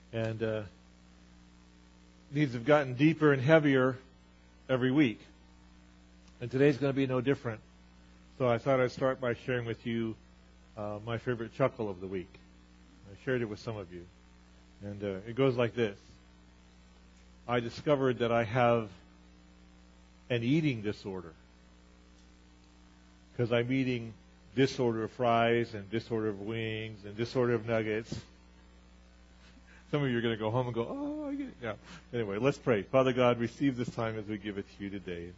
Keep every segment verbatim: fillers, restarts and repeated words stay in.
And uh, needs have gotten deeper and heavier every week. And today's going to be no different. So I thought I'd start by sharing with you uh, my favorite chuckle of the week. I shared it with some of you. And uh, it goes like this. I discovered that I have an eating disorder. Because I'm eating this order of fries and this order of wings and this order of nuggets. Some of you are going to go home and go, oh, I get it. Yeah. Anyway, let's pray. Father God, receive this time as we give it to you today.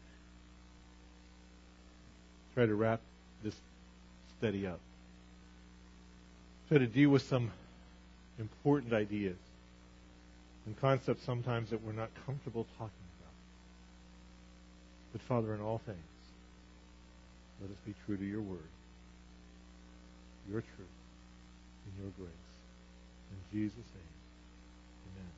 Try to wrap this study up. Try to deal with some important ideas and concepts sometimes that we're not comfortable talking about. But Father, in all things, let us be true to your word, your truth, and your grace. In Jesus' name, amen.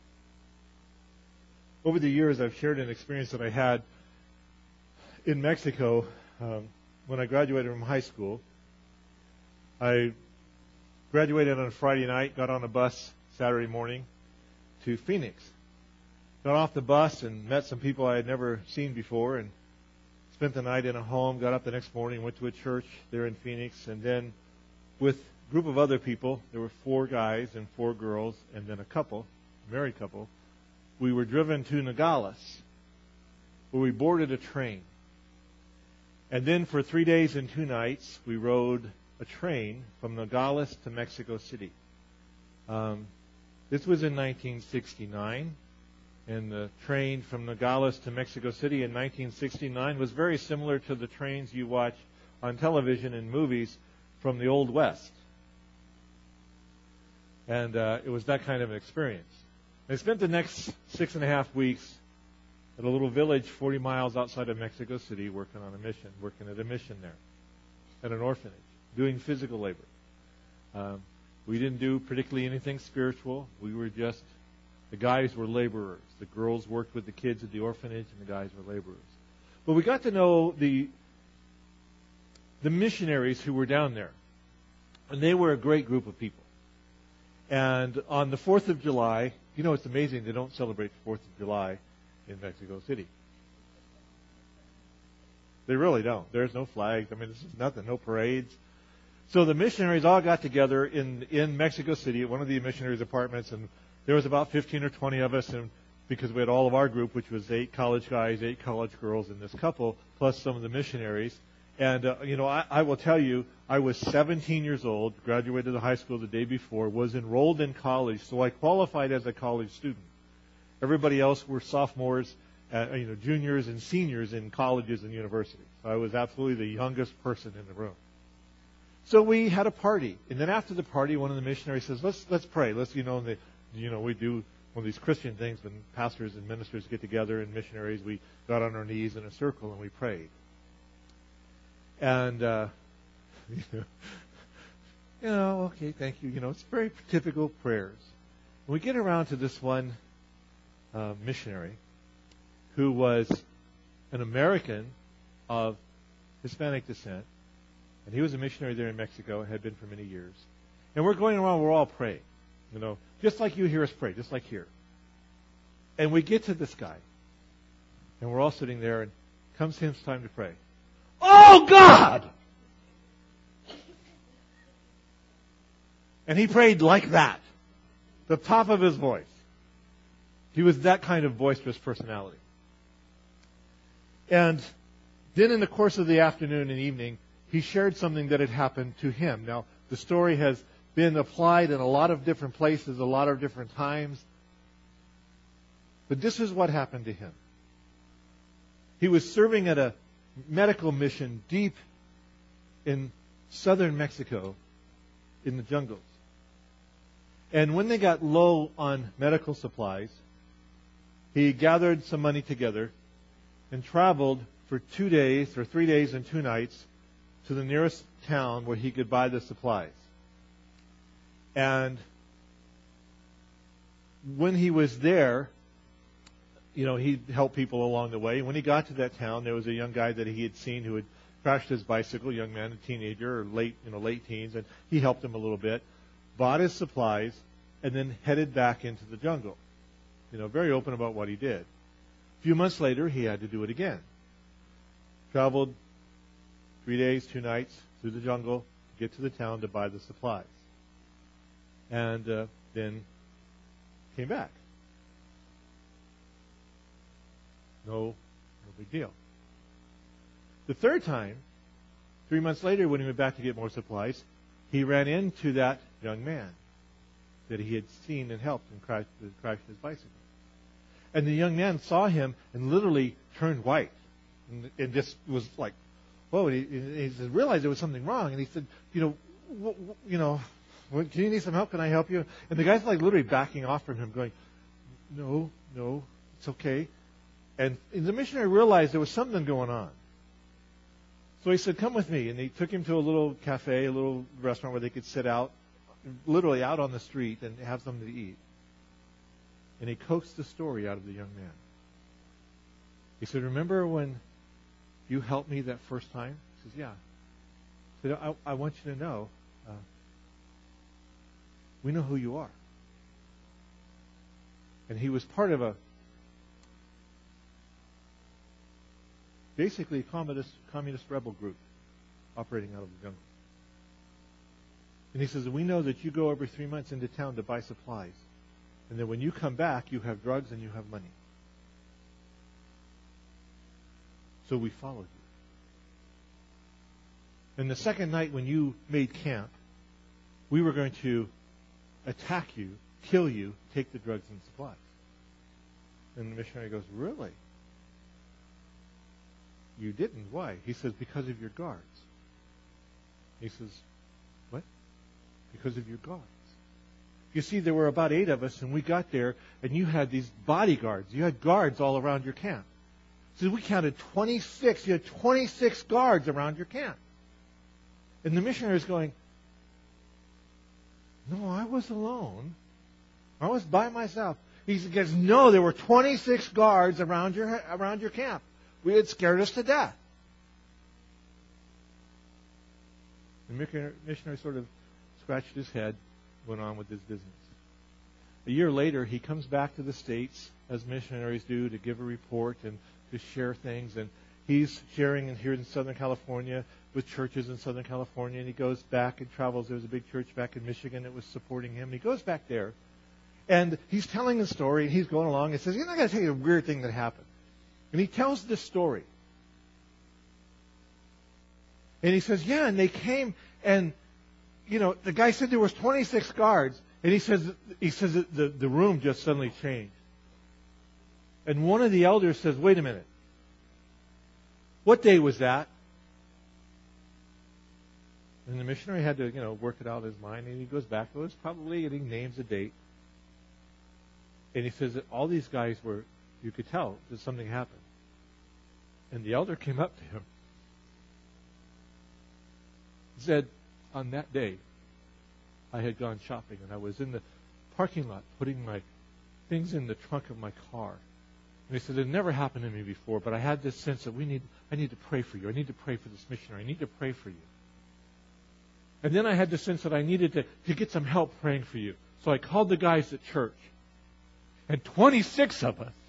Over the years, I've shared an experience that I had in Mexico um, when I graduated from high school. I graduated on a Friday night, got on a bus Saturday morning to Phoenix. Got off the bus and met some people I had never seen before and spent the night in a home, got up the next morning, went to a church there in Phoenix, and then with a group of other people, there were four guys and four girls, and then a couple, a married couple, we were driven to Nogales, where we boarded a train. And then for three days and two nights, we rode a train from Nogales to Mexico City. Um, this was in nineteen sixty-nine. And the train from Nogales to Mexico City in nineteen sixty-nine was very similar to the trains you watch on television and movies from the Old West. And uh, it was that kind of an experience. I spent the next six and a half weeks at a little village forty miles outside of Mexico City working on a mission, working at a mission there, at an orphanage, doing physical labor. Um, we didn't do particularly anything spiritual. We were just The guys were laborers. The girls worked with the kids at the orphanage, and the guys were laborers. But we got to know the the missionaries who were down there. And they were a great group of people. And on the fourth of July, you know, it's amazing they don't celebrate the fourth of July in Mexico City. They really don't. There's no flags. I mean, this is nothing, no parades. So the missionaries all got together in, in Mexico City at one of the missionaries' apartments, and there was about fifteen or twenty of us, and because we had all of our group, which was eight college guys, eight college girls, and this couple, plus some of the missionaries. And, uh, you know, I, I will tell you, I was seventeen years old, graduated high school the day before, was enrolled in college, so I qualified as a college student. Everybody else were sophomores, uh, you know, juniors and seniors in colleges and universities. So I was absolutely the youngest person in the room. So we had a party, and then after the party, one of the missionaries says, "Let's let's pray. Let's, you know, the, you know, we do one of these Christian things when pastors and ministers get together and missionaries. We got on our knees in a circle and we prayed." And uh, you know, you know, okay, thank you. You know, it's very typical prayers. And we get around to this one uh, missionary who was an American of Hispanic descent. And he was a missionary there in Mexico, had been for many years. And we're going around, we're all praying. You know, just like you hear us pray, just like here. And we get to this guy. And we're all sitting there, and comes him time to pray. "Oh, God!" And he prayed like that. The top of his voice. He was that kind of boisterous personality. And then in the course of the afternoon and evening, he shared something that had happened to him. Now, the story has been applied in a lot of different places, a lot of different times. But this is what happened to him. He was serving at a medical mission deep in southern Mexico in the jungles. And when they got low on medical supplies, he gathered some money together and traveled for two days or three days and two nights to the nearest town where he could buy the supplies. And when he was there, you know, he helped people along the way. When he got to that town, there was a young guy that he had seen who had crashed his bicycle, young man, a teenager, or late, you know, late teens, and he helped him a little bit, bought his supplies, and then headed back into the jungle. You know, very open about what he did. A few months later, he had to do it again. Traveled three days, two nights through the jungle to get to the town to buy the supplies. And uh, then came back. No, no big deal. The third time, three months later, when he went back to get more supplies, he ran into that young man that he had seen and helped and crashed, crashed his bicycle. And the young man saw him and literally turned white and, and just was like, whoa. And he, he said, realized there was something wrong. And he said, you know, w- w- you know, what, can you need some help? Can I help you? And the guy's like literally backing off from him going, no, no, it's okay. And the missionary realized there was something going on. So he said, come with me. And he took him to a little cafe, a little restaurant where they could sit out, literally out on the street and have something to eat. And he coaxed the story out of the young man. He said, remember when you helped me that first time? He says, yeah. He said, I, I want you to know, uh, we know who you are. And he was part of a basically a communist, communist rebel group operating out of the jungle. And he says, we know that you go every three months into town to buy supplies. And then when you come back, you have drugs and you have money. So we followed you. And the second night when you made camp, we were going to attack you, kill you, take the drugs and supplies. And the missionary goes, really? You didn't. Why? He says, because of your guards. He says, what? Because of your guards. You see, there were about eight of us, and we got there, and you had these bodyguards. You had guards all around your camp. So we counted twenty-six. You had twenty-six guards around your camp. And the missionary is going, no, I was alone. I was by myself. He says, no, there were twenty-six guards around your around your camp. We had scared us to death. The missionary sort of scratched his head, went on with his business. A year later, he comes back to the States, as missionaries do, to give a report and to share things. And he's sharing in here in Southern California with churches in Southern California. And he goes back and travels. There was a big church back in Michigan that was supporting him. And he goes back there. And he's telling the story. And he's going along and says, you know, I got to tell you a weird thing that happened. And he tells this story. And he says, yeah, and they came and, you know, the guy said there was twenty-six guards. And he says, he says that the, the room just suddenly changed. And one of the elders says, wait a minute. What day was that? And the missionary had to, you know, work it out in his mind. And he goes back. It was probably, and he names a date. And he says that all these guys were, you could tell that something happened. And the elder came up to him and said, on that day, I had gone shopping and I was in the parking lot putting my things in the trunk of my car. And he said, it never happened to me before, but I had this sense that we need, I need to pray for you. I need to pray for this missionary. I need to pray for you. And then I had the sense that I needed to, to get some help praying for you. So I called the guys at church. And twenty-six of us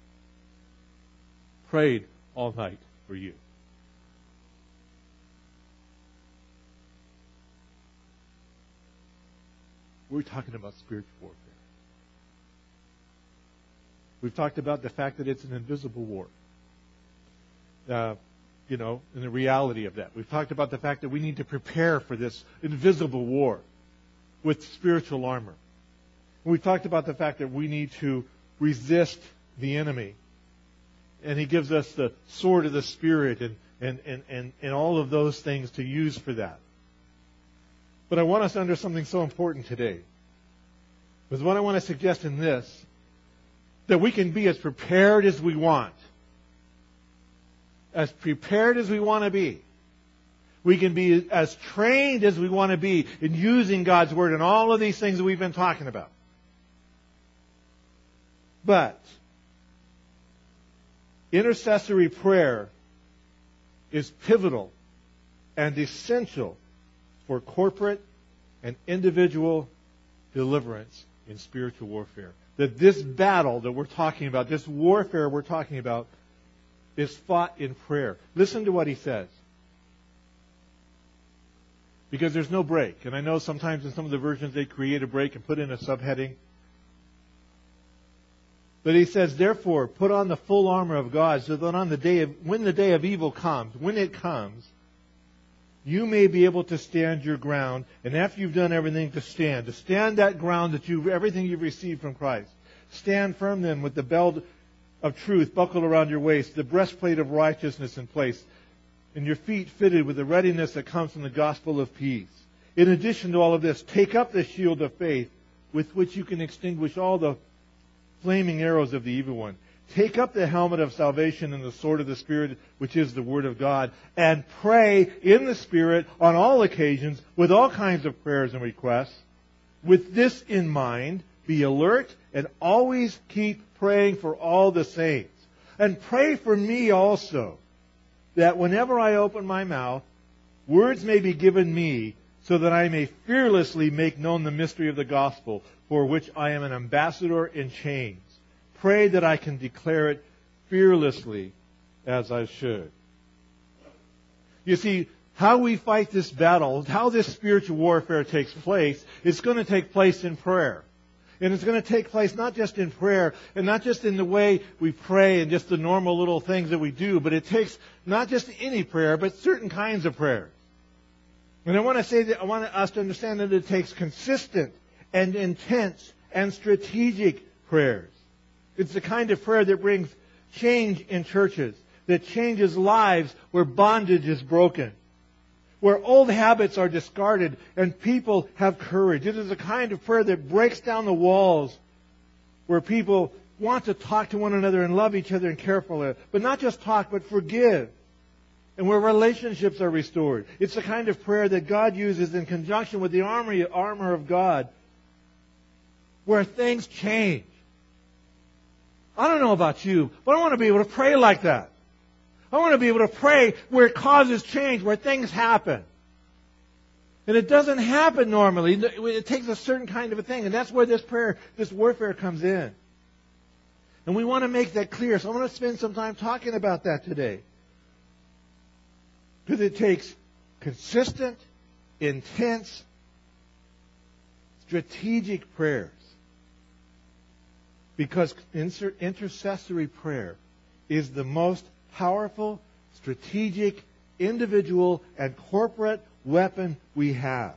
prayed all night for you. We're talking about spiritual warfare. We've talked about the fact that it's an invisible war. Uh, you know, and the reality of that. We've talked about the fact that we need to prepare for this invisible war with spiritual armor. And we've talked about the fact that we need to resist the enemy. And he gives us the sword of the Spirit and, and, and, and, and all of those things to use for that. But I want us to understand something so important today. Because what I want to suggest in this, that we can be as prepared as we want. As prepared as we want to be. We can be as trained as we want to be in using God's Word and all of these things that we've been talking about. But intercessory prayer is pivotal and essential for corporate and individual deliverance in spiritual warfare. That this battle that we're talking about, this warfare we're talking about, is fought in prayer. Listen to what he says. Because there's no break. And I know sometimes in some of the versions they create a break and put in a subheading. But he says, therefore, put on the full armor of God, so that on the day of, when the day of evil comes, when it comes, you may be able to stand your ground. And after you've done everything, to stand. To stand that ground that you've, everything you've received from Christ. Stand firm then with the belt of truth buckled around your waist, the breastplate of righteousness in place, and your feet fitted with the readiness that comes from the gospel of peace. In addition to all of this, take up the shield of faith, with which you can extinguish all the flaming arrows of the evil one. Take up the helmet of salvation and the sword of the Spirit, which is the Word of God, and pray in the Spirit on all occasions with all kinds of prayers and requests. With this in mind, be alert and always keep praying for all the saints. And pray for me also, that whenever I open my mouth, words may be given me, so that I may fearlessly make known the mystery of the gospel, for which I am an ambassador in chains. Pray that I can declare it fearlessly as I should. You see, how we fight this battle, how this spiritual warfare takes place, it's going to take place in prayer. And it's going to take place not just in prayer, and not just in the way we pray and just the normal little things that we do, but it takes not just any prayer, but certain kinds of prayers. And I want to say that I want us to understand that it takes consistent and intense and strategic prayers. It's the kind of prayer that brings change in churches, that changes lives where bondage is broken, where old habits are discarded and people have courage. It is a kind of prayer that breaks down the walls where people want to talk to one another and love each other and care for them. But not just talk, but forgive. And where relationships are restored. It's the kind of prayer that God uses in conjunction with the armor, armor of God, where things change. I don't know about you, but I want to be able to pray like that. I want to be able to pray where it causes change, where things happen. And it doesn't happen normally. It takes a certain kind of a thing. And that's where this prayer, this warfare comes in. And we want to make that clear. So I want to spend some time talking about that today. Because it takes consistent, intense, strategic prayers. Because inter- intercessory prayer is the most powerful, strategic, individual, and corporate weapon we have.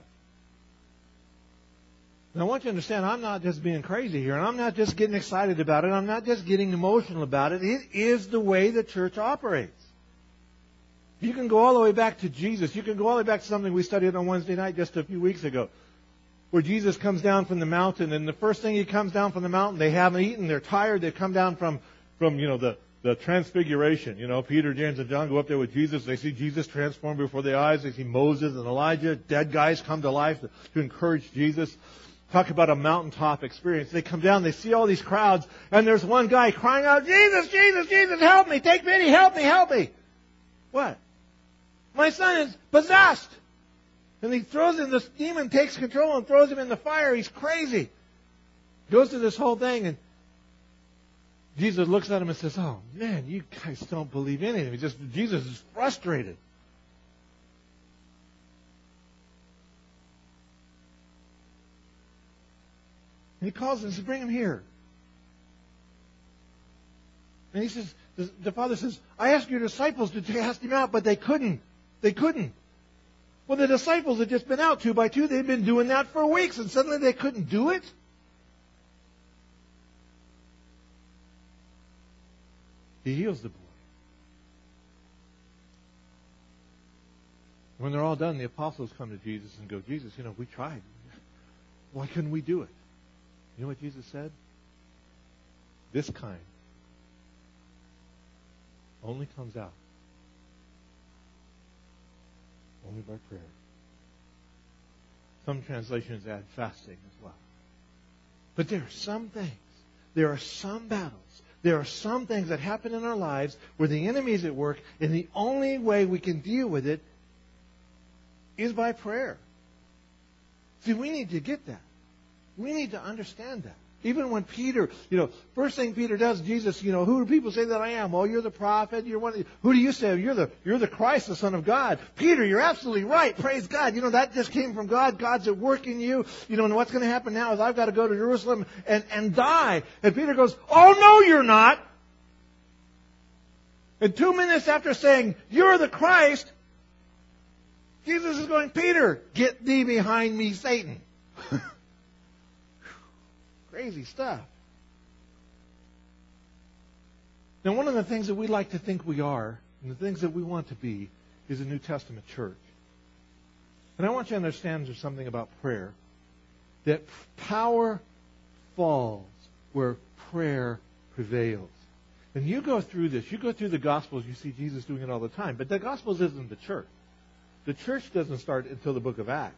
Now I want you to understand, I'm not just being crazy here, and I'm not just getting excited about it, I'm not just getting emotional about it. It is the way the church operates. You can go all the way back to Jesus. You can go all the way back to something we studied on Wednesday night just a few weeks ago, where Jesus comes down from the mountain, and the first thing he comes down from the mountain, they haven't eaten, they're tired, they've come down from, from you know, the, the transfiguration. You know, Peter, James, and John go up there with Jesus. They see Jesus transformed before their eyes. They see Moses and Elijah, dead guys come to life to, to encourage Jesus. Talk about a mountaintop experience. They come down, they see all these crowds, and there's one guy crying out, Jesus, Jesus, Jesus, help me, take pity, help me, help me. What? My son is possessed. And he throws him, this demon takes control and throws him in the fire. He's crazy. Goes through this whole thing, and Jesus looks at him and says, oh man, you guys don't believe anything. He just, Jesus is frustrated. And he calls him and says, bring him here. And he says, the, the father says, I asked your disciples to cast him out, but they couldn't. They couldn't. Well, the disciples had just been out two by two. They'd been doing that for weeks, and suddenly they couldn't do it? He heals the boy. When they're all done, the apostles come to Jesus and go, Jesus, you know, we tried. Why couldn't we do it? You know what Jesus said? This kind only comes out only by prayer. Some translations add fasting as well. But there are some things, there are some battles, there are some things that happen in our lives where the enemy is at work, and the only way we can deal with it is by prayer. See, we need to get that. We need to understand that. Even when Peter, you know, first thing Peter does, Jesus, you know, who do people say that I am? Well, you're the prophet. You're one of the, who do you say? You're the, you're the Christ, the Son of God. Peter, you're absolutely right. Praise God. You know, that just came from God. God's at work in you. You know, and what's going to happen now is I've got to go to Jerusalem and, and die. And Peter goes, oh, no, you're not. And two minutes after saying, you're the Christ, Jesus is going, Peter, get thee behind me, Satan. Crazy stuff. Now, one of the things that we like to think we are, and the things that we want to be, is a New Testament church. And I want you to understand there's something about prayer. That power falls where prayer prevails. And you go through this, you go through the Gospels, you see Jesus doing it all the time. But the Gospels isn't the church. The church doesn't start until the book of Acts.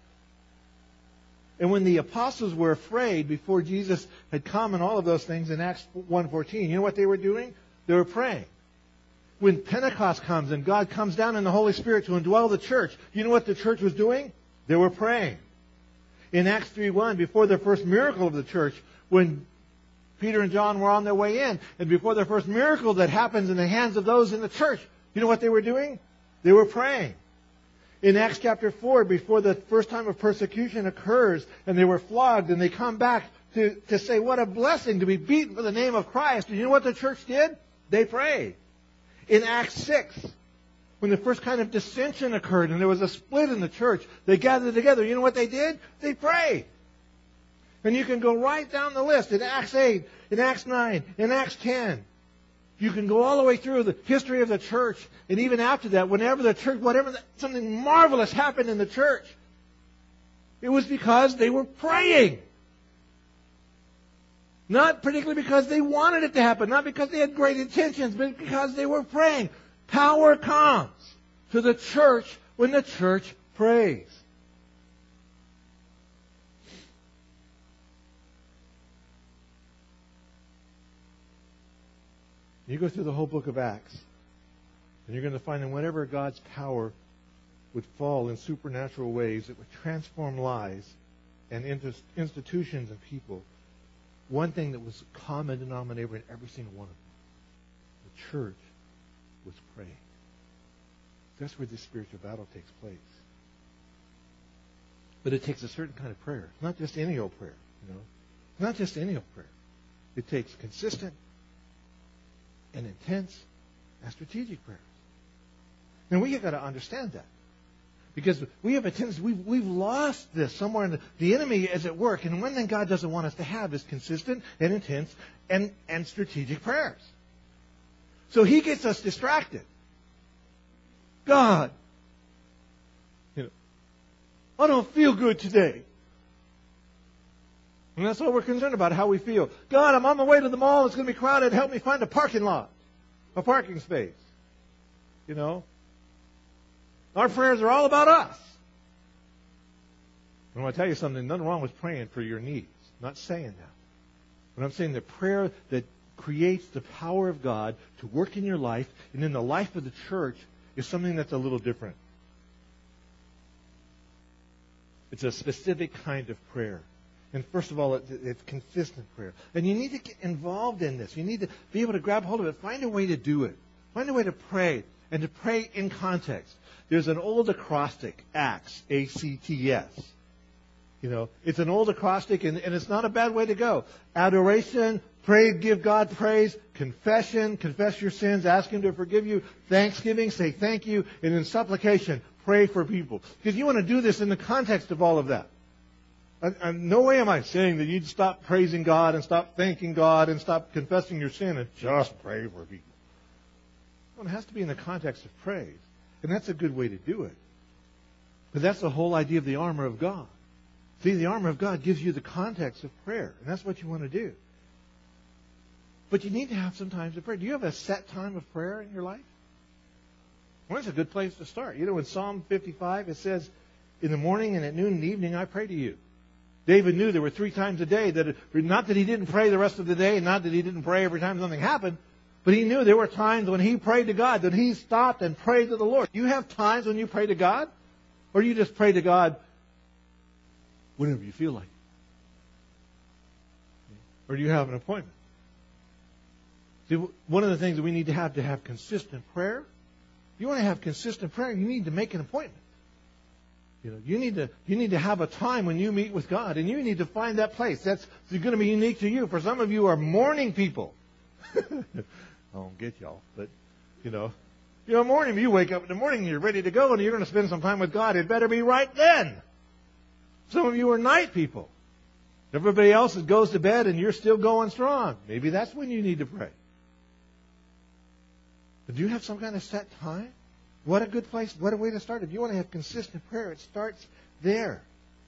And when the apostles were afraid before Jesus had come and all of those things in Acts one fourteen, you know what they were doing? They were praying. When Pentecost comes and God comes down in the Holy Spirit to indwell the church, you know what the church was doing? They were praying. In Acts three one, before the first miracle of the church, when Peter and John were on their way in, and before the first miracle that happens in the hands of those in the church, you know what they were doing? They were praying. In Acts chapter four, before the first time of persecution occurs, and they were flogged, and they come back to, to say, what a blessing to be beaten for the name of Christ. And you know what the church did? They prayed. In Acts six, when the first kind of dissension occurred, and there was a split in the church, they gathered together. You know what they did? They prayed. And you can go right down the list. In Acts eight, in Acts nine, in Acts ten. You can go all the way through the history of the church, and even after that, whenever the church, whatever, the, something marvelous happened in the church, it was because they were praying. Not particularly because they wanted it to happen, not because they had great intentions, but because they were praying. Power comes to the church when the church prays. You go through the whole book of Acts, and you're going to find that whenever God's power would fall in supernatural ways, it would transform lives and institutions and people. One thing that was a common denominator in every single one of them, the church was praying. That's where this spiritual battle takes place. But it takes a certain kind of prayer. Not just any old prayer, you know. Not just any old prayer. It takes consistent and intense and strategic prayers. And we have got to understand that. Because we have a tendency, we've, we've lost this somewhere in the, the enemy is at work. And one thing God doesn't want us to have is consistent and intense and, and strategic prayers. So he gets us distracted. God, you know, I don't feel good today. And that's all we're concerned about, how we feel. God, I'm on my way to the mall. It's going to be crowded. Help me find a parking lot, a parking space. You know? Our prayers are all about us. And I want to tell you something. Nothing wrong with praying for your needs. I'm not saying that. But I'm saying the prayer that creates the power of God to work in your life and in the life of the church is something that's a little different. It's a specific kind of prayer. And first of all, it's, it's consistent prayer. And you need to get involved in this. You need to be able to grab hold of it. Find a way to do it. Find a way to pray. And to pray in context. There's an old acrostic, ACTS, A C T S. You know, it's an old acrostic, and, and it's not a bad way to go. Adoration, pray, give God praise. Confession, confess your sins, ask Him to forgive you. Thanksgiving, say thank you. And in supplication, pray for people. Because you want to do this in the context of all of that. And, and no way am I saying that you'd stop praising God and stop thanking God and stop confessing your sin and just pray for people. Well, it has to be in the context of praise. And that's a good way to do it. But that's the whole idea of the armor of God. See, the armor of God gives you the context of prayer. And that's what you want to do. But you need to have some time to pray. Do you have a set time of prayer in your life? Well, that's a good place to start. You know, in Psalm fifty-five, it says, in the morning and at noon and evening, I pray to you. David knew there were three times a day that, it, not that he didn't pray the rest of the day, and not that he didn't pray every time something happened, but he knew there were times when he prayed to God, that he stopped and prayed to the Lord. You have times when you pray to God? Or do you just pray to God whenever you feel like it? Or do you have an appointment? See, one of the things that we need to have to have consistent prayer, you want to have consistent prayer, you need to make an appointment. You know, you need to you need to have a time when you meet with God, and you need to find that place. That's going to be unique to you. For some of you are morning people. I don't get y'all, but you know, you're a morning. You wake up in the morning, and you're ready to go, and you're going to spend some time with God. It better be right then. Some of you are night people. Everybody else goes to bed, and you're still going strong. Maybe that's when you need to pray. But do you have some kind of set time? What a good place, what a way to start. If you want to have consistent prayer, it starts there.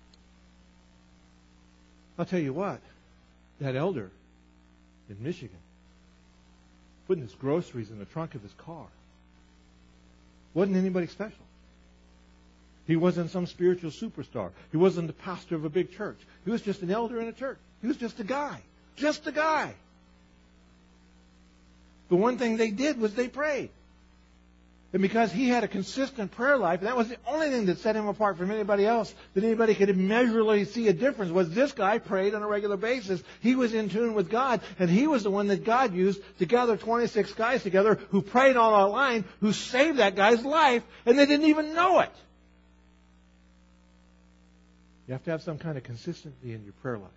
I'll tell you what, that elder in Michigan, putting his groceries in the trunk of his car, wasn't anybody special. He wasn't some spiritual superstar. He wasn't the pastor of a big church. He was just an elder in a church. He was just a guy. Just a guy. The one thing they did was they prayed. And because he had a consistent prayer life, and that was the only thing that set him apart from anybody else, that anybody could immeasurably see a difference, was this guy prayed on a regular basis. He was in tune with God, and he was the one that God used to gather twenty-six guys together who prayed on our line, who saved that guy's life, and they didn't even know it. You have to have some kind of consistency in your prayer life.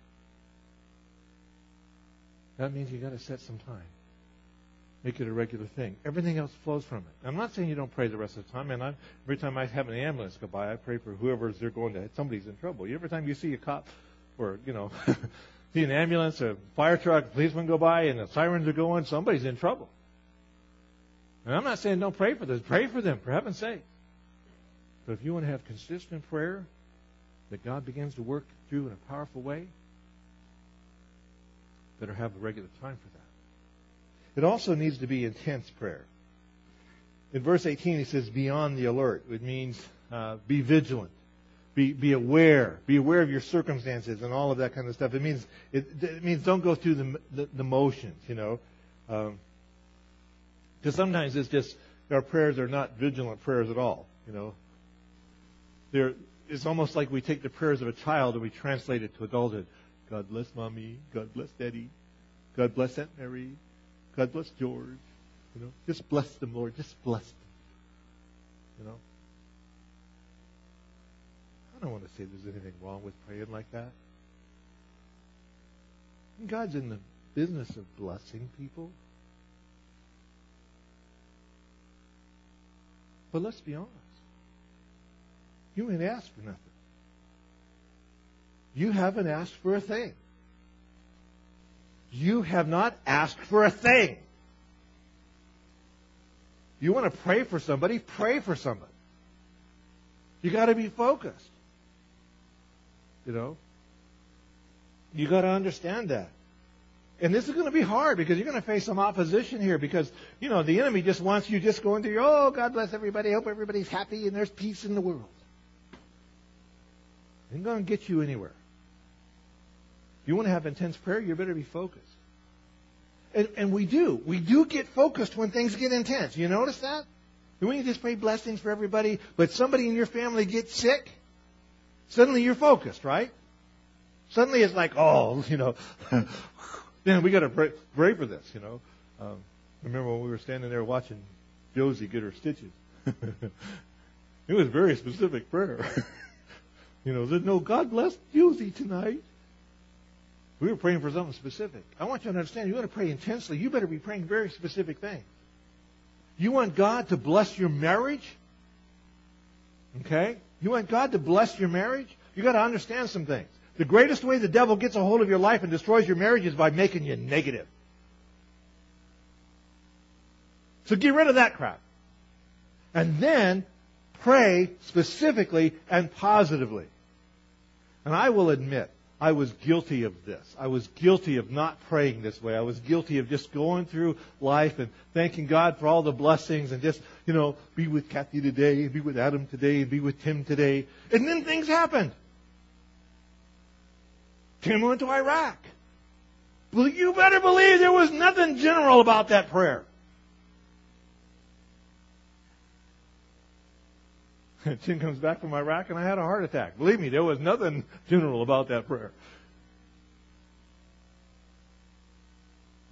That means you've got to set some time. Make it a regular thing. Everything else flows from it. I'm not saying you don't pray the rest of the time. And I'm, every time I have an ambulance go by, I pray for whoever's they're going to. Somebody's in trouble. Every time you see a cop or, you know, see an ambulance, a fire truck, a policeman go by, and the sirens are going, somebody's in trouble. And I'm not saying don't pray for this. Pray for them, for heaven's sake. But if you want to have consistent prayer that God begins to work through in a powerful way, better have a regular time for that. It also needs to be intense prayer. In verse eighteen, he says, be on the alert. It means uh, be vigilant. Be, be aware. Be aware of your circumstances and all of that kind of stuff. It means it, it means don't go through the, the, the motions, you know. Because um, sometimes it's just, our prayers are not vigilant prayers at all, you know. They're, it's almost like we take the prayers of a child and we translate it to adulthood. God bless Mommy. God bless Daddy. God bless Aunt Mary. God bless George. You know, just bless them, Lord. Just bless them. You know. I don't want to say there's anything wrong with praying like that. God's in the business of blessing people. But let's be honest. You ain't asked for nothing. You haven't asked for a thing. You have not asked for a thing. You want to pray for somebody, pray for somebody. You got to be focused. You know? You got to understand that. And this is going to be hard because you're going to face some opposition here because, you know, the enemy just wants you just going through, oh, God bless everybody, I hope everybody's happy and there's peace in the world. It ain't going to get you anywhere. If you want to have intense prayer, you better be focused. And, and we do. We do get focused when things get intense. You notice that? We can just pray blessings for everybody, but somebody in your family gets sick, suddenly you're focused, right? Suddenly it's like, oh, you know, man, we got to pray, pray for this, you know. Um, remember when we were standing there watching Josie get her stitches? It was very specific prayer. You know, there's no God bless Josie tonight. We were praying for something specific. I want you to understand, you want to pray intensely, you better be praying very specific things. You want God to bless your marriage? Okay? You want God to bless your marriage? You got to understand some things. The greatest way the devil gets a hold of your life and destroys your marriage is by making you negative. So get rid of that crap. And then pray specifically and positively. And I will admit, I was guilty of this. I was guilty of not praying this way. I was guilty of just going through life and thanking God for all the blessings and just, you know, be with Kathy today, be with Adam today, be with Tim today. And then things happened. Tim went to Iraq. Well, you better believe there was nothing general about that prayer. Tim comes back from Iraq and I had a heart attack. Believe me, there was nothing general about that prayer.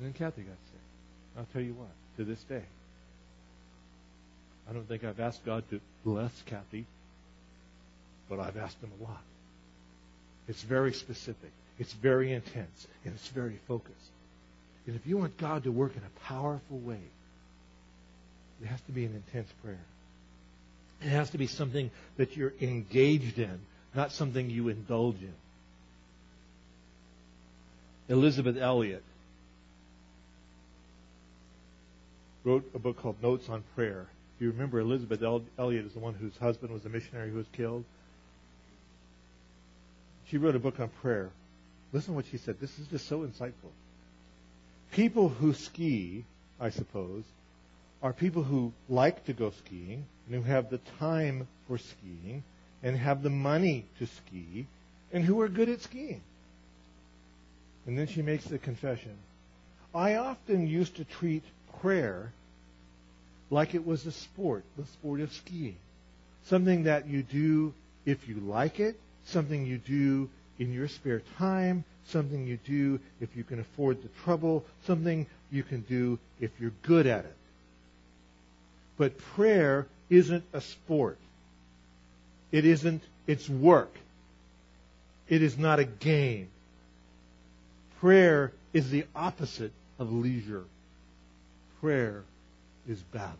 And then Kathy got sick. I'll tell you what, to this day, I don't think I've asked God to bless Kathy, but I've asked Him a lot. It's very specific. It's very intense. And it's very focused. And if you want God to work in a powerful way, it has to be an intense prayer. It has to be something that you're engaged in, not something you indulge in. Elizabeth Elliot wrote a book called Notes on Prayer. If you remember, Elizabeth Elliot is the one whose husband was a missionary who was killed. She wrote a book on prayer. Listen to what she said. This is just so insightful. People who ski, I suppose, are people who like to go skiing and who have the time for skiing and have the money to ski and who are good at skiing. And then she makes the confession. I often used to treat prayer like it was a sport, the sport of skiing. Something that you do if you like it, something you do in your spare time, something you do if you can afford the trouble, something you can do if you're good at it. But prayer isn't a sport. It isn't, it's work. It is not a game. Prayer is the opposite of leisure. Prayer is battle.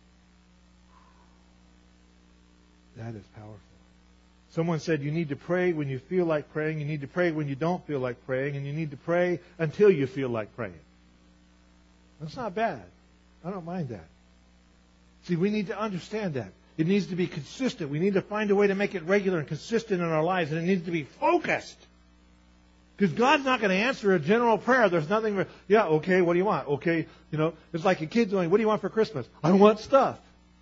That is powerful. Someone said you need to pray when you feel like praying, you need to pray when you don't feel like praying, and you need to pray until you feel like praying. That's not bad. I don't mind that. See, we need to understand that. It needs to be consistent. We need to find a way to make it regular and consistent in our lives, and it needs to be focused. Because God's not going to answer a general prayer. There's nothing, yeah, okay, what do you want? Okay, you know, it's like a kid going, what do you want for Christmas? I want stuff.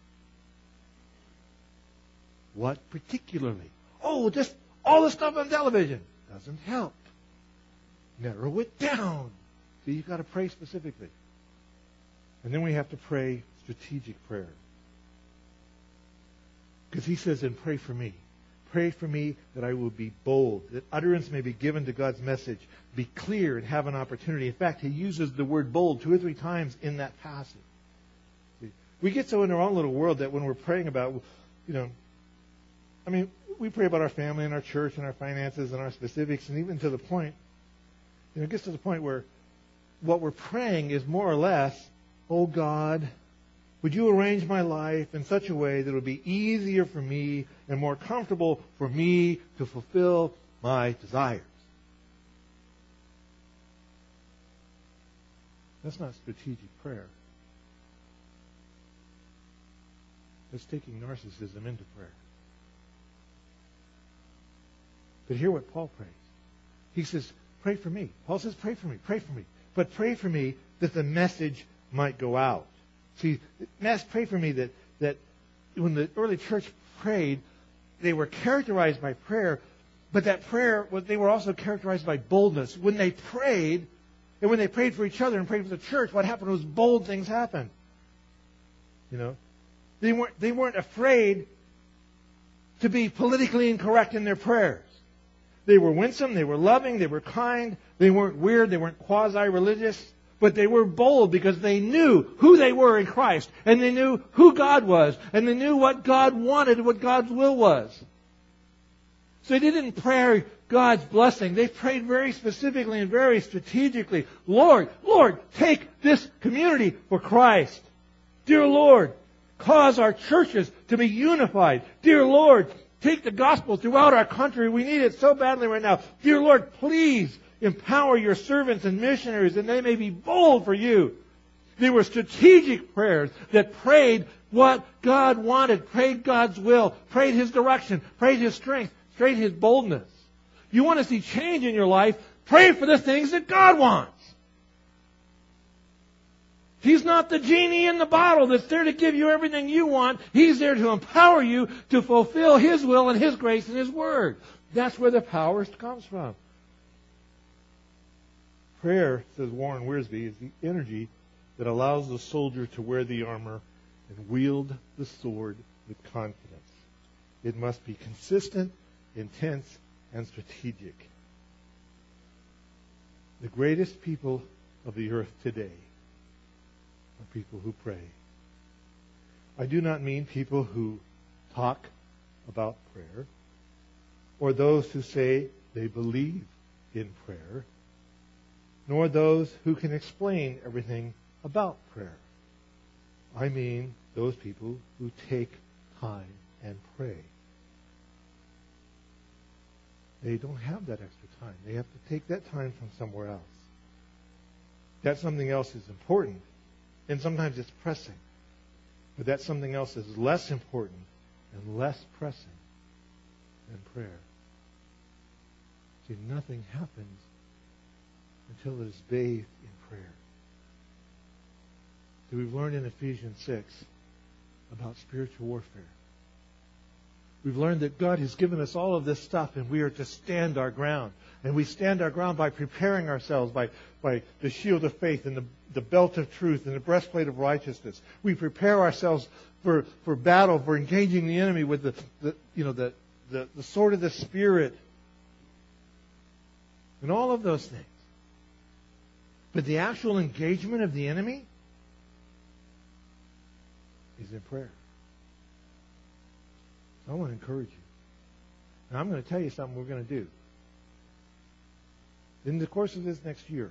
What particularly? Oh, just all the stuff on television. Doesn't help. Narrow it down. See, you've got to pray specifically. And then we have to pray strategic prayer. Because he says, and pray for me. Pray for me that I will be bold, that utterance may be given to God's message, be clear and have an opportunity. In fact, he uses the word bold two or three times in that passage. See, we get so in our own little world that when we're praying about, you know, I mean, we pray about our family and our church and our finances and our specifics, and even to the point, you know, it gets to the point where what we're praying is more or less, oh God, would you arrange my life in such a way that it would be easier for me and more comfortable for me to fulfill my desires? That's not strategic prayer. That's taking narcissism into prayer. But hear what Paul prays. He says, pray for me. Paul says, pray for me, pray for me. But pray for me that the message might go out. See, Mass, pray for me that, that when the early church prayed, they were characterized by prayer, but that prayer, was they were also characterized by boldness. When they prayed, and when they prayed for each other and prayed for the church, what happened was bold things happened. You know, they weren't, they weren't afraid to be politically incorrect in their prayers. They were winsome, they were loving, they were kind, they weren't weird, they weren't quasi-religious. But they were bold because they knew who they were in Christ. And they knew who God was. And they knew what God wanted and what God's will was. So they didn't pray God's blessing. They prayed very specifically and very strategically. Lord, Lord, take this community for Christ. Dear Lord, cause our churches to be unified. Dear Lord, take the gospel throughout our country. We need it so badly right now. Dear Lord, please empower your servants and missionaries, and they may be bold for you. They were strategic prayers that prayed what God wanted, prayed God's will, prayed His direction, prayed His strength, prayed His boldness. You want to see change in your life, pray for the things that God wants. He's not the genie in the bottle that's there to give you everything you want. He's there to empower you to fulfill His will and His grace and His Word. That's where the power comes from. Prayer, says Warren Wiersbe, is the energy that allows the soldier to wear the armor and wield the sword with confidence. It must be consistent, intense, and strategic. The greatest people of the earth today are people who pray. I do not mean people who talk about prayer or those who say they believe in prayer, nor those who can explain everything about prayer. I mean those people who take time and pray. They don't have that extra time. They have to take that time from somewhere else. That something else is important, and sometimes it's pressing. But that something else is less important and less pressing than prayer. See, nothing happens until it is bathed in prayer. So we've learned in Ephesians six about spiritual warfare. We've learned that God has given us all of this stuff, and we are to stand our ground. And we stand our ground by preparing ourselves, by, by the shield of faith and the, the belt of truth and the breastplate of righteousness. We prepare ourselves for, for battle, for engaging the enemy with the, the you know the, the, the sword of the Spirit. And all of those things. But the actual engagement of the enemy is in prayer. I want to encourage you. Now, I'm going to tell you something we're going to do. In the course of this next year,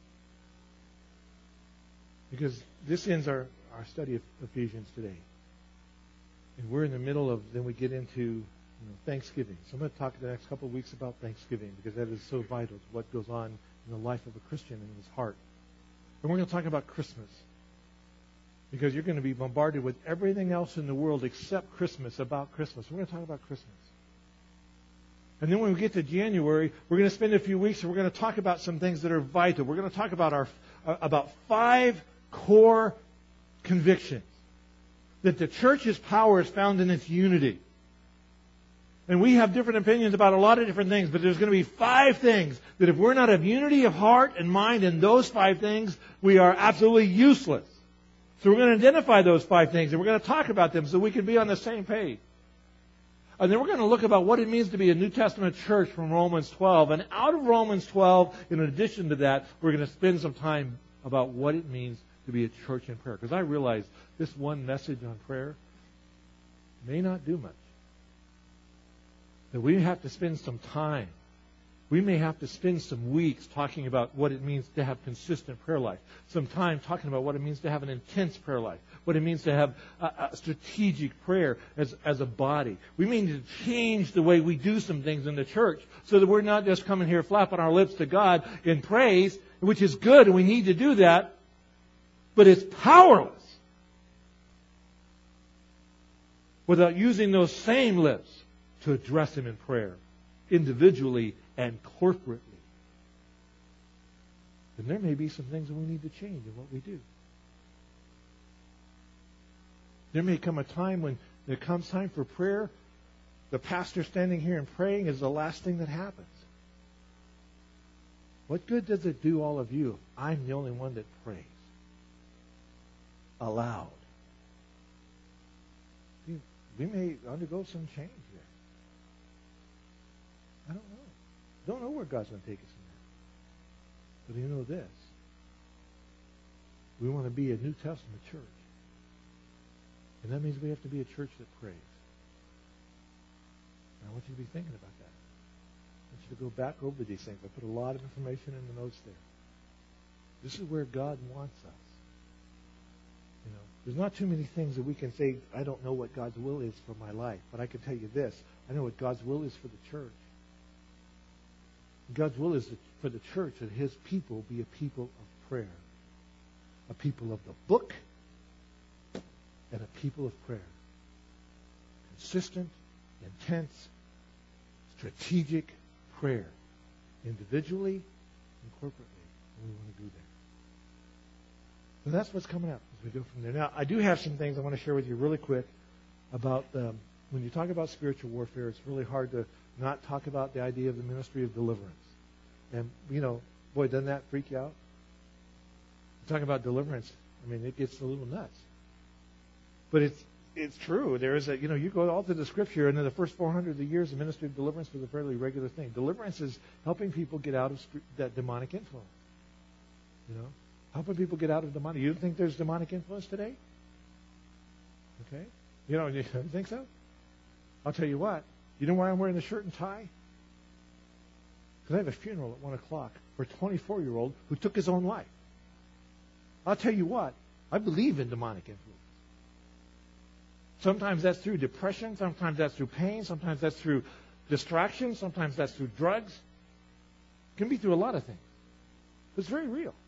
because this ends our, our study of Ephesians today. And we're in the middle of, then we get into you know, Thanksgiving. So I'm going to talk the next couple of weeks about Thanksgiving because that is so vital to what goes on in the life of a Christian in his heart. And we're going to talk about Christmas. Because you're going to be bombarded with everything else in the world except Christmas, about Christmas. We're going to talk about Christmas. And then when we get to January, we're going to spend a few weeks and we're going to talk about some things that are vital. We're going to talk about our uh, about five core convictions. That the church's power is found in its unity. And we have different opinions about a lot of different things, but there's going to be five things that if we're not of unity of heart and mind in those five things, we are absolutely useless. So we're going to identify those five things, and we're going to talk about them so we can be on the same page. And then we're going to look about what it means to be a New Testament church from Romans twelve. And out of Romans twelve, in addition to that, we're going to spend some time about what it means to be a church in prayer. Because I realize this one message on prayer may not do much. That we have to spend some time. We may have to spend some weeks talking about what it means to have consistent prayer life. Some time talking about what it means to have an intense prayer life. What it means to have a, a strategic prayer as, as a body. We mean to change the way we do some things in the church so that we're not just coming here flapping our lips to God in praise, which is good and we need to do that, but it's powerless without using those same lips to address Him in prayer, individually and corporately. And there may be some things that we need to change in what we do. There may come a time when there comes time for prayer, the pastor standing here and praying is the last thing that happens. What good does it do all of you if I'm the only one that prays aloud? We may undergo some change there. I don't know. Don't know where God's going to take us in that. But you know this. We want to be a New Testament church. And that means we have to be a church that prays. And I want you to be thinking about that. I want you to go back over these things. I put a lot of information in the notes there. This is where God wants us. You know, there's not too many things that we can say, I don't know what God's will is for my life. But I can tell you this. I know what God's will is for the church. God's will is for the church that His people be a people of prayer. A people of the book and a people of prayer. Consistent, intense, strategic prayer. Individually and corporately. And we want to do that. So that's what's coming up as we go from there. Now, I do have some things I want to share with you really quick about um, when you talk about spiritual warfare, it's really hard to not talk about the idea of the ministry of deliverance. And, you know, boy, doesn't that freak you out? Talking about deliverance, I mean, it gets a little nuts. But it's it's true. There is a, you know, you go all through the Scripture, and in the first four hundred of the years, the ministry of deliverance was a fairly regular thing. Deliverance is helping people get out of that demonic influence. You know? Helping people get out of demonic. You don't think there's demonic influence today? Okay? You know, you think so? I'll tell you what. You know why I'm wearing the shirt and tie? Because I have a funeral at one o'clock for a twenty-four-year-old who took his own life. I'll tell you what. I believe in demonic influence. Sometimes that's through depression. Sometimes that's through pain. Sometimes that's through distraction. Sometimes that's through drugs. It can be through a lot of things. But it's very real.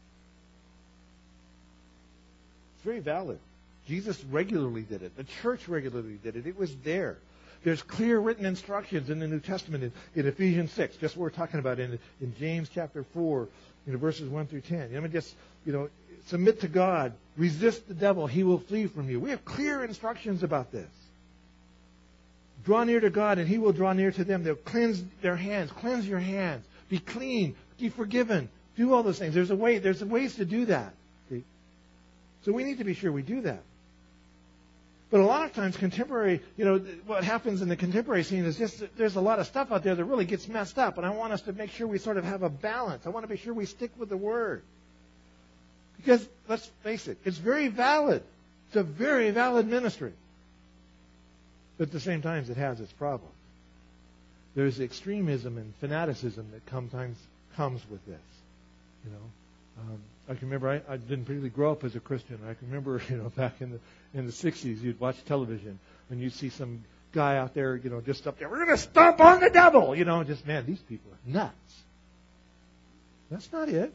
It's very valid. Jesus regularly did it. The church regularly did it. It was there. There's clear written instructions in the New Testament in, in Ephesians six, just what we're talking about in, in James chapter four, you know, verses one through ten. You know, just, you know, submit to God, resist the devil, he will flee from you. We have clear instructions about this. Draw near to God, and he will draw near to them. They'll cleanse their hands. Cleanse your hands. Be clean. Be forgiven. Do all those things. There's a way. There's ways to do that. See? So we need to be sure we do that. But a lot of times, contemporary, you know, what happens in the contemporary scene is just that there's a lot of stuff out there that really gets messed up. And I want us to make sure we sort of have a balance. I want to be sure we stick with the Word. Because, let's face it, it's very valid. It's a very valid ministry. But at the same time, it has its problems. There's extremism and fanaticism that sometimes comes with this. You know, um, I can remember I, I didn't really grow up as a Christian. I can remember, you know, back in the in the sixties, you'd watch television and you'd see some guy out there, you know, just up there. We're going to stomp on the devil, you know. Just man, these people are nuts. That's not it.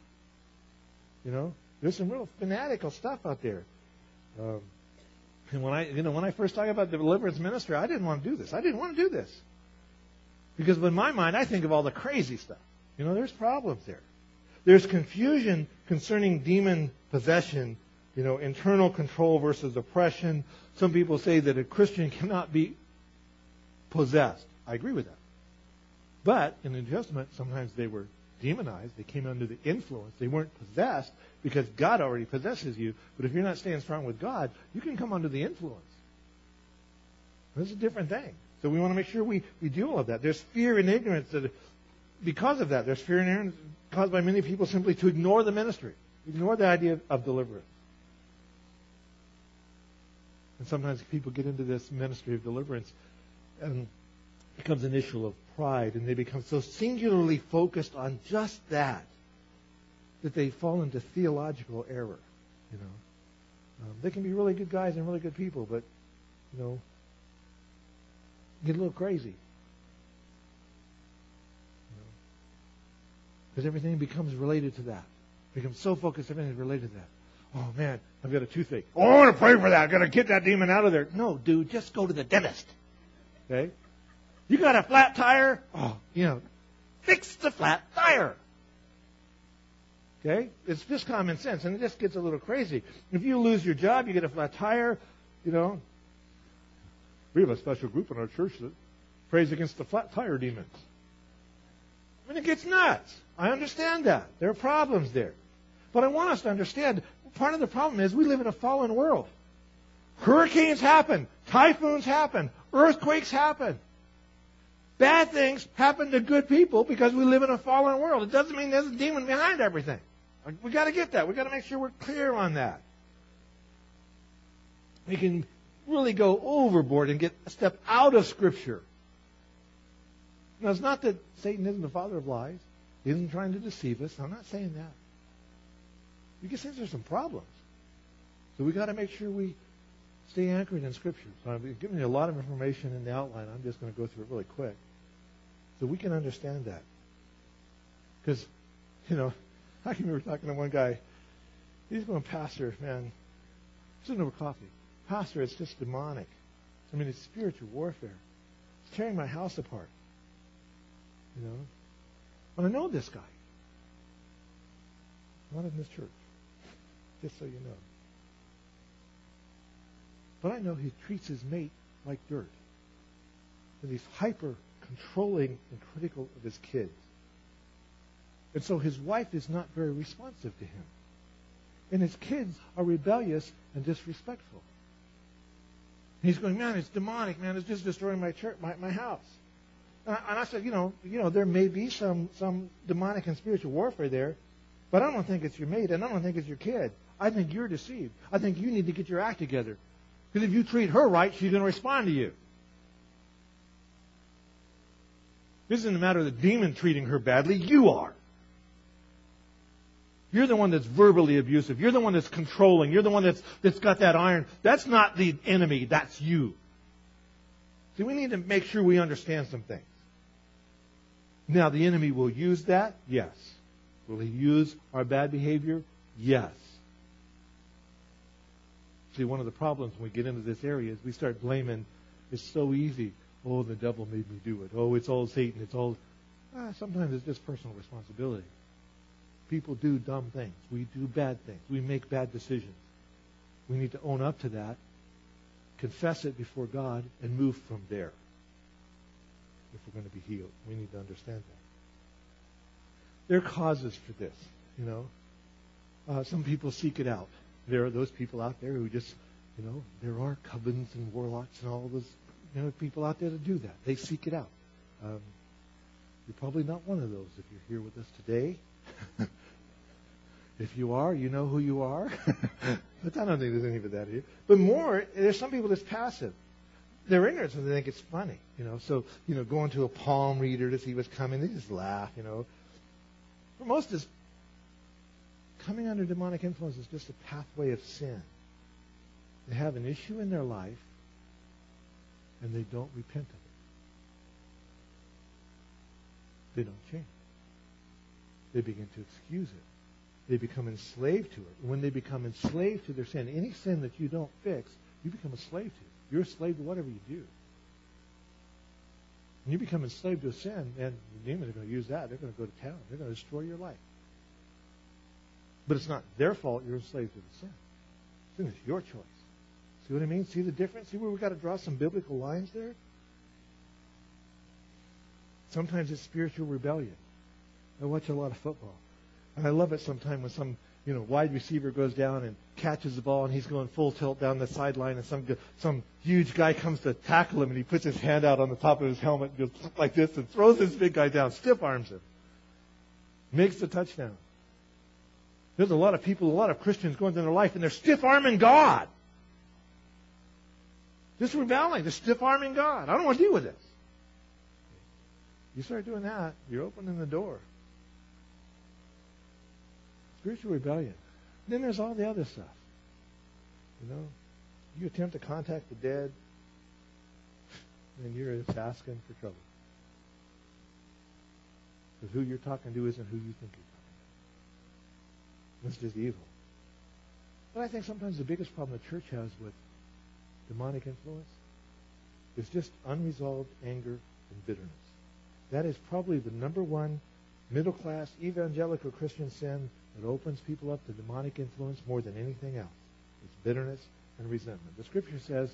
You know, there's some real fanatical stuff out there. Um, and when I, you know, when I first talked about the deliverance ministry, I didn't want to do this. I didn't want to do this because in my mind, I think of all the crazy stuff. You know, there's problems there. There's confusion concerning demon possession, you know, internal control versus oppression. Some people say that a Christian cannot be possessed. I agree with that. But in the New Testament, sometimes they were demonized. They came under the influence. They weren't possessed because God already possesses you. But if you're not staying strong with God, you can come under the influence. This is a different thing. So we want to make sure we, we do all of that. There's fear and ignorance that because of that. There's fear and ignorance caused by many people simply to ignore the ministry, ignore the idea of, of deliverance. And sometimes people get into this ministry of deliverance and it becomes an issue of pride, and they become so singularly focused on just that that they fall into theological error. You know, um, they can be really good guys and really good people, but you know, get a little crazy. Because everything becomes related to that. Becomes so focused, everything is related to that. Oh, man, I've got a toothache. Oh, I want to pray for that. I've got to get that demon out of there. No, dude, just go to the dentist. Okay? You got a flat tire? Oh, you know, fix the flat tire. Okay? It's just common sense, and it just gets a little crazy. If you lose your job, you get a flat tire, you know. We have a special group in our church that prays against the flat tire demons. I mean, it gets nuts. I understand that. There are problems there. But I want us to understand, part of the problem is we live in a fallen world. Hurricanes happen. Typhoons happen. Earthquakes happen. Bad things happen to good people because we live in a fallen world. It doesn't mean there's a demon behind everything. We've got to get that. We've got to make sure we're clear on that. We can really go overboard and get a step out of Scripture. Now, it's not that Satan isn't the father of lies. He isn't trying to deceive us. I'm not saying that. You can say there's some problems. So we've got to make sure we stay anchored in Scripture. So I'm giving you a lot of information in the outline. I'm just going to go through it really quick so we can understand that. Because, you know, I can remember talking to one guy. He's going, Pastor, man, sitting over coffee. Pastor, it's just demonic. I mean, it's spiritual warfare. It's tearing my house apart. You know? But I know this guy. Not in this church. Just so you know. But I know he treats his mate like dirt. And he's hyper controlling and critical of his kids. And so his wife is not very responsive to him. And his kids are rebellious and disrespectful. And he's going, man, it's demonic, man. It's just destroying my church, my, my house. And I, and I said, you know, you know, there may be some, some demonic and spiritual warfare there, But I don't think it's your mate, and I don't think it's your kid. I think you're deceived. I think you need to get your act together. Because if you treat her right, she's going to respond to you. This isn't a matter of the demon treating her badly. You are. You're the one that's verbally abusive. You're the one that's controlling. You're the one that's, that's got that iron. That's not the enemy. That's you. See, we need to make sure we understand some things. Now, the enemy will use that? Yes. Will he use our bad behavior? Yes. See, one of the problems when we get into this area is we start blaming. It's so easy. Oh, the devil made me do it. Oh, it's all Satan. It's all... Ah, sometimes it's just personal responsibility. People do dumb things. We do bad things. We make bad decisions. We need to own up to that, confess it before God, and move from there. If we're going to be healed, we need to understand that. There are causes for this, you know. Uh, some people seek it out. There are those people out there who just, you know, there are covens and warlocks and all those, you know, people out there that do that. They seek it out. Um, you're probably not one of those if you're here with us today. If you are, you know who you are. But I don't think there's any of that here. But more, there's some people that's passive. They're ignorant, so they think it's funny, you know. So, you know, going to a palm reader to see what's coming, they just laugh, you know. For most, is coming under demonic influence is just a pathway of sin. They have an issue in their life, and they don't repent of it. They don't change. They begin to excuse it. They become enslaved to it. When they become enslaved to their sin, any sin that you don't fix, you become a slave to it. You're a slave to whatever you do. When you become enslaved to a sin, then the demons are going to use that. They're going to go to town. They're going to destroy your life. But it's not their fault you're enslaved to the sin. Sin is your choice. See what I mean? See the difference? See where we've got to draw some biblical lines there? Sometimes it's spiritual rebellion. I watch a lot of football. And I love it sometimes when some, you know, wide receiver goes down and catches the ball and he's going full tilt down the sideline and some some huge guy comes to tackle him and he puts his hand out on the top of his helmet and goes like this and throws this big guy down, stiff arms him. Makes the touchdown. There's a lot of people, a lot of Christians going through their life and they're stiff arming God. Just rebelling, they're stiff arming God. I don't want to deal with this. You start doing that, you're opening the door. Spiritual rebellion. Then there's all the other stuff. You know, you attempt to contact the dead, and you're just asking for trouble. Because who you're talking to isn't who you think you're talking to. It's just evil. But I think sometimes the biggest problem the church has with demonic influence is just unresolved anger and bitterness. That is probably the number one middle-class evangelical Christian sin that opens people up to demonic influence more than anything else. It's bitterness and resentment. The Scripture says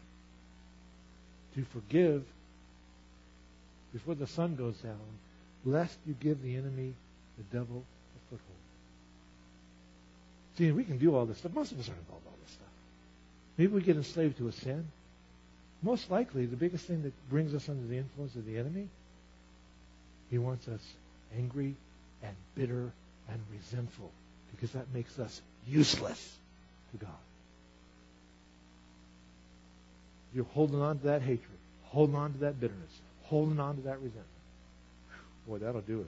to forgive before the sun goes down, lest you give the enemy, the devil, a foothold. See, we can do all this stuff. Most of us aren't involved in all this stuff. Maybe we get enslaved to a sin. Most likely, the biggest thing that brings us under the influence of the enemy, he wants us angry and bitter and resentful because that makes us useless to God. You're holding on to that hatred, holding on to that bitterness, holding on to that resentment. Boy, that'll do it.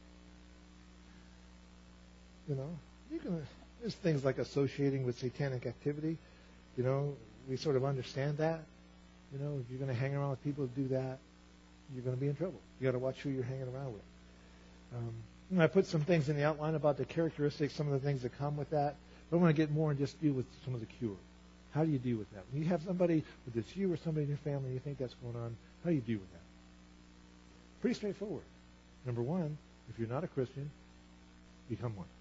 You know, you can. There's things like associating with satanic activity. You know, we sort of understand that. You know, if you're going to hang around with people who do that, you're going to be in trouble. You got to watch who you're hanging around with. Um, you know, I put some things in the outline about the characteristics, some of the things that come with that. But I want to get more and just deal with some of the cure. How do you deal with that? When you have somebody, whether it's you or somebody in your family, you think that's going on, how do you deal with that? Pretty straightforward. Number one, if you're not a Christian, become one.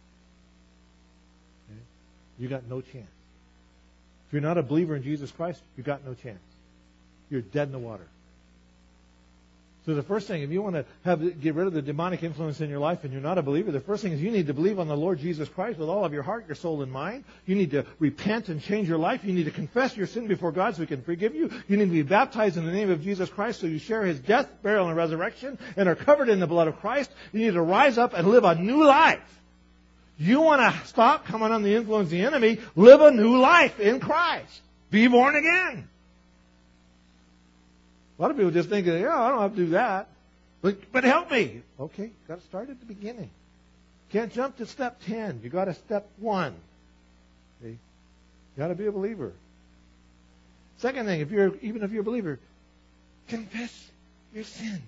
Okay? You got no chance. If you're not a believer in Jesus Christ, you got no chance. You're dead in the water. So the first thing, if you want to have get rid of the demonic influence in your life and you're not a believer, the first thing is you need to believe on the Lord Jesus Christ with all of your heart, your soul, and mind. You need to repent and change your life. You need to confess your sin before God so He can forgive you. You need to be baptized in the name of Jesus Christ so you share His death, burial, and resurrection and are covered in the blood of Christ. You need to rise up and live a new life. You want to stop coming under the influence of the enemy, live a new life in Christ. Be born again. A lot of people just think, yeah, I don't have to do that. But, but help me. Okay, got to start at the beginning. Can't jump to step ten. You got to step one. Okay? You got to be a believer. Second thing, if you're even if you're a believer, confess your sin.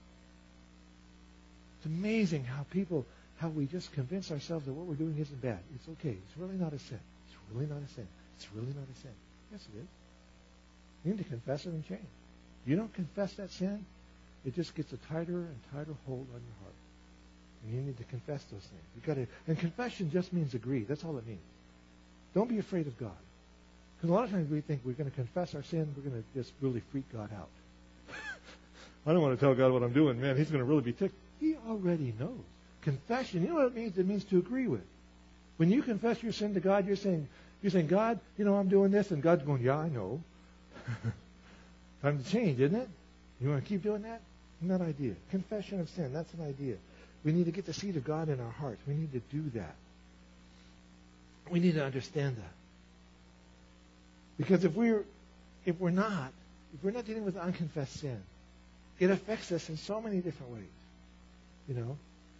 It's amazing how people, how we just convince ourselves that what we're doing isn't bad. It's okay. It's really not a sin. It's really not a sin. It's really not a sin. Yes, it is. You need to confess it and change. You don't confess that sin, it just gets a tighter and tighter hold on your heart. And you need to confess those things. You got to, and confession just means agree. That's all it means. Don't be afraid of God. Because a lot of times we think we're going to confess our sin, we're going to just really freak God out. I don't want to tell God what I'm doing. Man, He's going to really be ticked. He already knows. Confession, you know what it means? It means to agree with. When you confess your sin to God, you're saying, you're saying, God, you know, I'm doing this, and God's going, yeah, I know. Time to change, isn't it? You want to keep doing that? Isn't that idea? Confession of sin, that's an idea. We need to get the seed of God in our hearts. We need to do that. We need to understand that. Because if we're if we're not, if we're not dealing with unconfessed sin, it affects us in so many different ways. You know?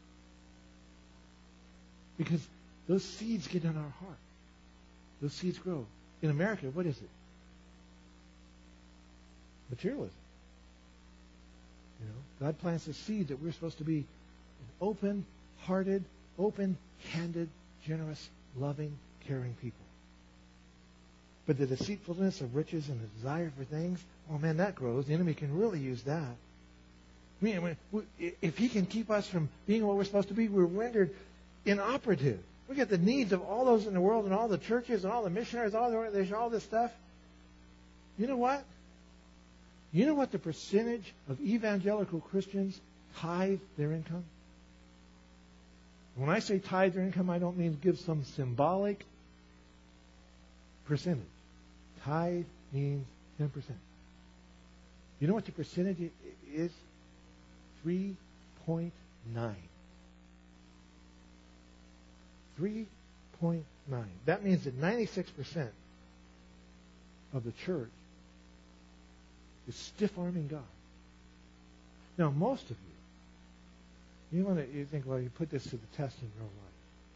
Because those seeds get in our heart. Those seeds grow. In America, what is it? Materialism. You know, God plants a seed that we're supposed to be an open-hearted, open-handed, generous, loving, caring people. But the deceitfulness of riches and the desire for things, oh man, that grows. The enemy can really use that. I mean, if he can keep us from being what we're supposed to be, we're rendered inoperative. We get the needs of all those in the world and all the churches and all the missionaries, all the organizations, all this stuff. You know what? You know what the percentage of evangelical Christians tithe their income? When I say tithe their income, I don't mean give some symbolic percentage. Tithe means ten percent. You know what the percentage is? three point nine. three point nine. That means that ninety-six percent of the church is stiff-arming God. Now, most of you, you want to you think, well, you put this to the test in real life.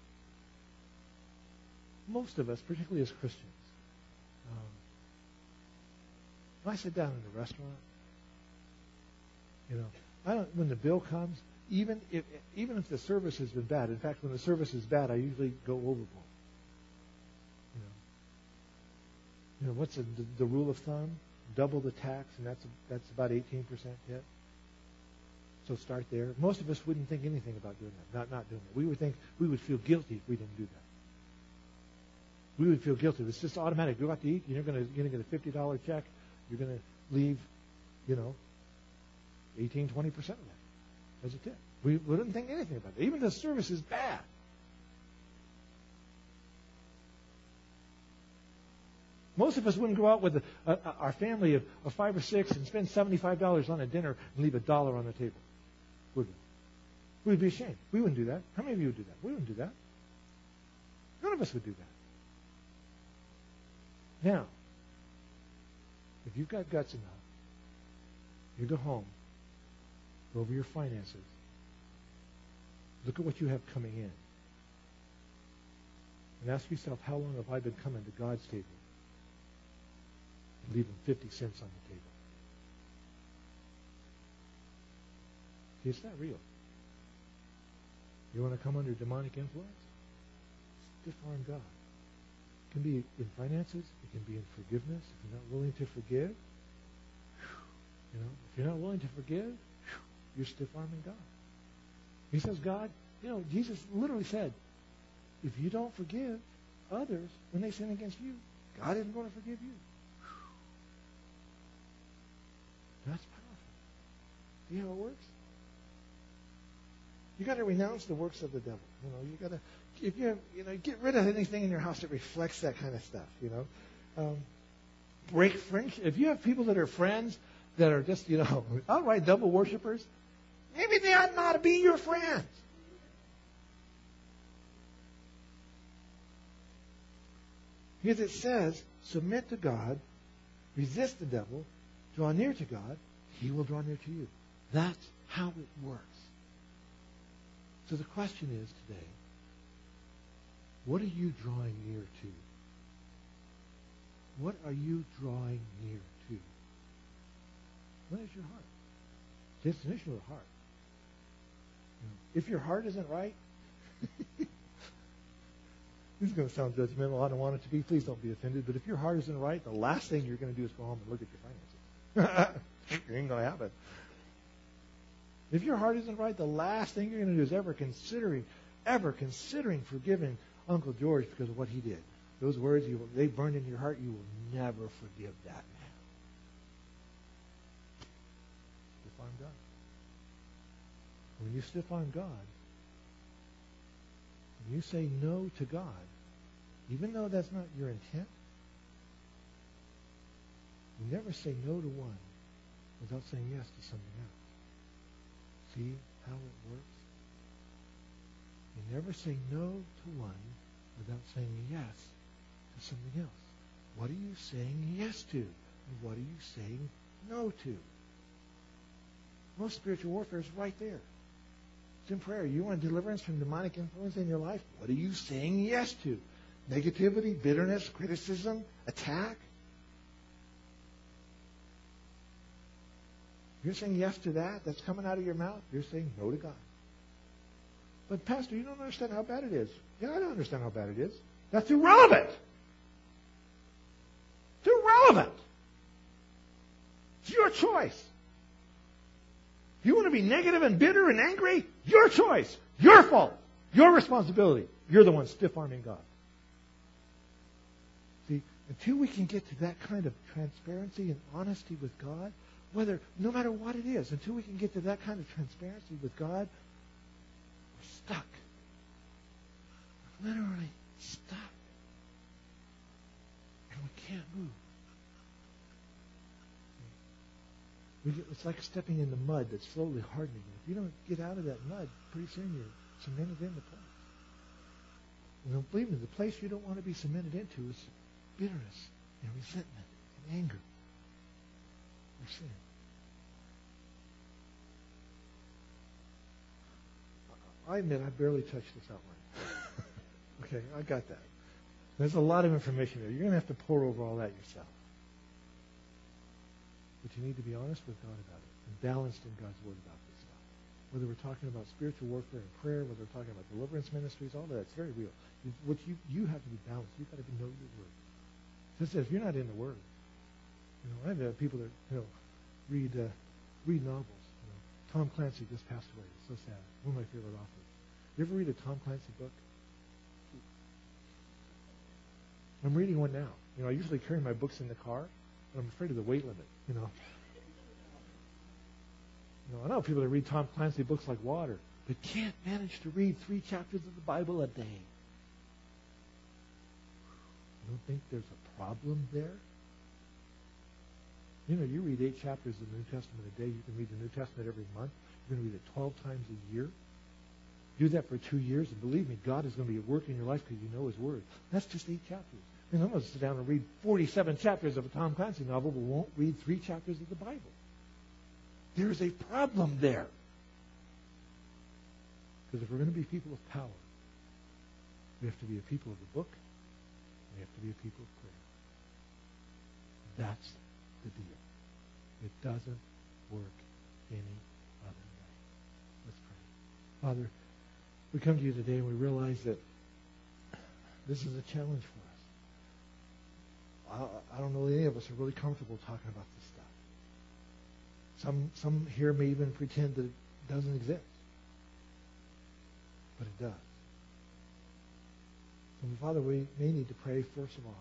Most of us, particularly as Christians, um, when I sit down in a restaurant, you know, I don't. When the bill comes, even if even if the service has been bad. In fact, when the service is bad, I usually go overboard. You know, you know what's the, the, the rule of thumb? Double the tax, and that's that's about eighteen percent hit. So start there. Most of us wouldn't think anything about doing that. Not not doing it. We would think we would feel guilty if we didn't do that. We would feel guilty. It's just automatic. You go out to eat, you're going to you're going to get a fifty dollar check. You're going to leave, you know, eighteen, twenty percent of that as a tip. We wouldn't think anything about it. Even the service is bad. Most of us wouldn't go out with a, a, our family of, of five or six and spend seventy-five dollars on a dinner and leave a dollar on the table, would we? We'd be ashamed. We wouldn't do that. How many of you would do that? We wouldn't do that. None of us would do that. Now, if you've got guts enough, you go home, go over your finances, look at what you have coming in, and ask yourself, how long have I been coming to God's table? And leaving fifty cents on the table. See, it's not real. You want to come under demonic influence? Stiff-arm God. It can be in finances. It can be in forgiveness. If you're not willing to forgive, you know, if you're not willing to forgive, you're stiff-arming God. He says, God, you know, Jesus literally said, if you don't forgive others when they sin against you, God isn't going to forgive you. That's powerful. See how it works? You got to renounce the works of the devil. You know, you got to, if you, you know, get rid of anything in your house that reflects that kind of stuff. You know, um, break friendship. If you have people that are friends that are just, you know, outright devil worshipers, maybe they ought not to be your friends. Because it says, submit to God, resist the devil, draw near to God, he will draw near to you. That's how it works. So the question is today, what are you drawing near to? What are you drawing near to? What is your heart? Destination of the heart. You know, if your heart isn't right, this is going to sound judgmental. I don't want it to be. Please don't be offended. But if your heart isn't right, the last thing you're going to do is go home and look at your finances. It ain't going to happen. If your heart isn't right, the last thing you're going to do is ever considering, ever considering forgiving Uncle George because of what he did. Those words, you will, they burned in your heart. You will never forgive that man. Stiff arm God. When you stiff arm God, when you say no to God, even though that's not your intent, you never say no to one without saying yes to something else. See how it works? You never say no to one without saying yes to something else. What are you saying yes to? And what are you saying no to? Most spiritual warfare is right there. It's in prayer. You want deliverance from demonic influence in your life? What are you saying yes to? Negativity, bitterness, criticism, attack? You're saying yes to that? That's coming out of your mouth? You're saying no to God. But Pastor, you don't understand how bad it is. Yeah, I don't understand how bad it is. That's irrelevant. It's irrelevant. It's your choice. If you want to be negative and bitter and angry, your choice. Your fault. Your responsibility. You're the one stiff-arming God. See, until we can get to that kind of transparency and honesty with God, whether, no matter what it is, until we can get to that kind of transparency with God, we're stuck. We're literally stuck. And we can't move. We get, it's like stepping in the mud that's slowly hardening. If you don't get out of that mud, pretty soon you're cemented into place. And believe me, the place you don't want to be cemented into is bitterness and resentment and anger or sin. I admit I barely touched this outline. Okay, I got that. There's a lot of information there. You're going to have to pour over all that yourself. But you need to be honest with God about it and balanced in God's Word about this stuff. Whether we're talking about spiritual warfare and prayer, whether we're talking about deliverance ministries, all that, it's very real. You, what you, you have to be balanced. You've got to know your Word. So it says, if you're not in the Word, you know, I have uh, people that, you know, read uh, read novels. You know, Tom Clancy just passed away. It's so sad. One of my favorite authors. You ever read a Tom Clancy book? I'm reading one now. You know, I usually carry my books in the car, but I'm afraid of the weight limit, you know. You know, I know people that read Tom Clancy books like water, but can't manage to read three chapters of the Bible a day. You don't think there's a problem there? You know, you read eight chapters of the New Testament a day. You can read the New Testament every month. You're going to read it twelve times a year. Do that for two years, and believe me, God is going to be at work in your life because you know His Word. That's just eight chapters. And I'm going to sit down and read forty-seven chapters of a Tom Clancy novel, but won't read three chapters of the Bible. There is a problem there. Because if we're going to be people of power, we have to be a people of the book, and we have to be a people of prayer. That's the deal. It doesn't work any other way. Let's pray. Father, we come to you today and we realize that this is a challenge for us. I, I don't know that any of us are really comfortable talking about this stuff. Some, some here may even pretend that it doesn't exist. But it does. So, Father, we may need to pray first of all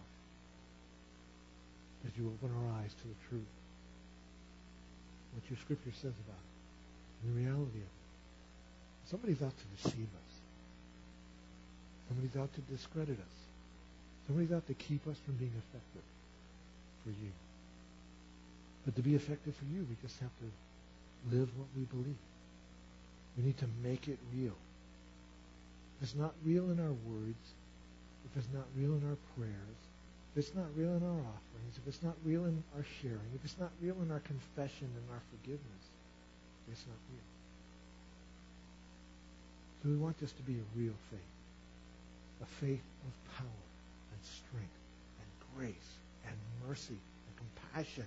that you open our eyes to the truth, what your Scripture says about it, and the reality of it. Somebody's out to deceive us. Somebody's out to discredit us. Somebody's out to keep us from being effective for you. But to be effective for you, we just have to live what we believe. We need to make it real. If it's not real in our words, if it's not real in our prayers, If it's not real in our offerings, if it's not real in our sharing, if it's not real in our confession and our forgiveness, it's not real. So we want this to be a real faith. A faith of power and strength and grace and mercy and compassion.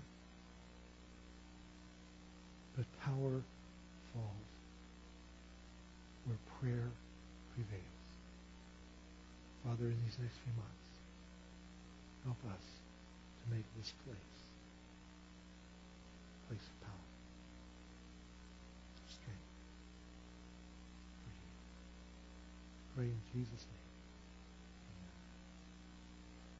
But power falls where prayer prevails. Father, in these next few months, help us to make this place a place of power, strength for you. Pray in Jesus' name.